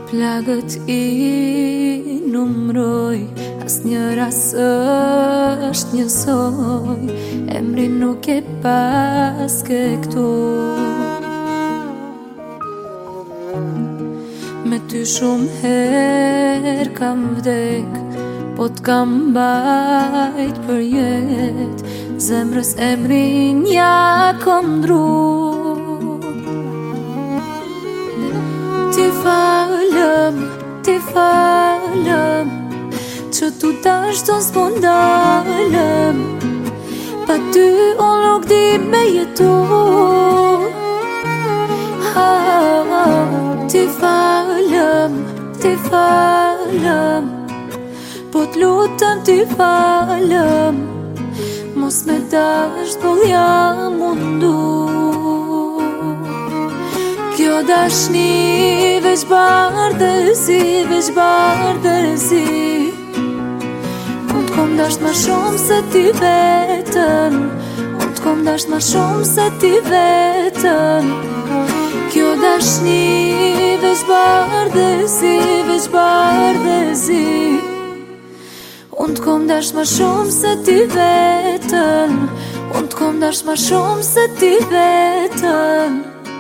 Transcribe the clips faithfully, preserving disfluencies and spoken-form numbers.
Plagët i numroj, as njëra s'është njësoj, emri nuk e paske këtu. Me ty shumë her kam vdek, po t'kam bajt për jet, zemrës emrin ja kom ndru. Ti falem, ti falem, që tu tash ton s'po ndalem, pa ty unë nuk di me jetu. Ha, ha, ti falem, ti falem, po t'lutem ti falem, mos me dash t'boll jam mundu. Kjo dashni veç bardhëzi, veç bardhëzi, unë t'kom dasht ma shumë se ti vetën, unë t'kom dasht ma shumë se ti vetën. Kjo dashni veç bardhëzi, veç bardhëzi, unë t'kom dasht ma shumë se ti vetën, unë t'kom dasht ma shumë se ti vetën.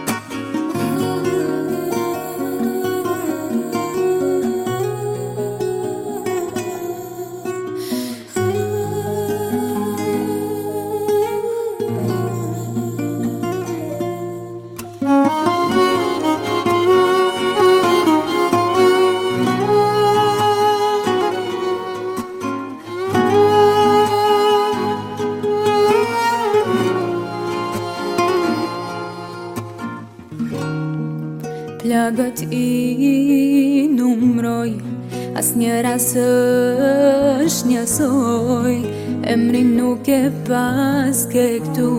Plagët i numroj, as njëra s'është njësoj, emrin nuk e paske këtu.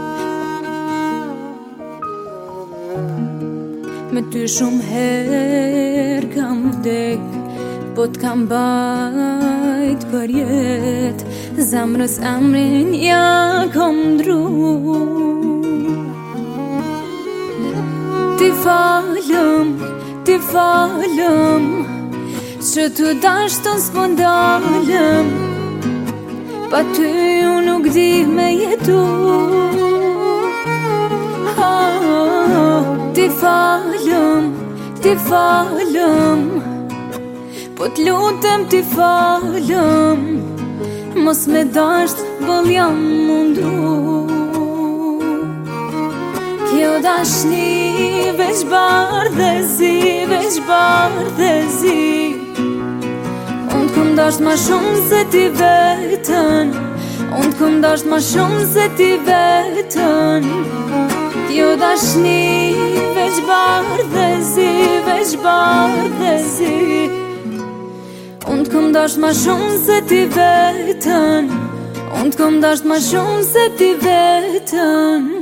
Me ty shumë her kam vdek, po t'kam bajt për jet, zemrës emrin ja kom ndru. Ti falem, ti falem, që tu dash ton s'po ndalem, pa ty unë nuk di me jetu. Ha, ti falem, ti falem, po t'lutem ti falem, mos me dash t'boll jam mundu. Kjo dashni veç bardhëzi, veç bardhëzi, unë t'kom dasht ma shumë se ti vetën, unë t'kom dasht ma shumë se ti vetën. Kjo dashni veç bardhëzi, veç bardhëzi, unë t'kom dasht ma shumë se ti vetën, unë t'kom dasht ma shumë se ti vetën.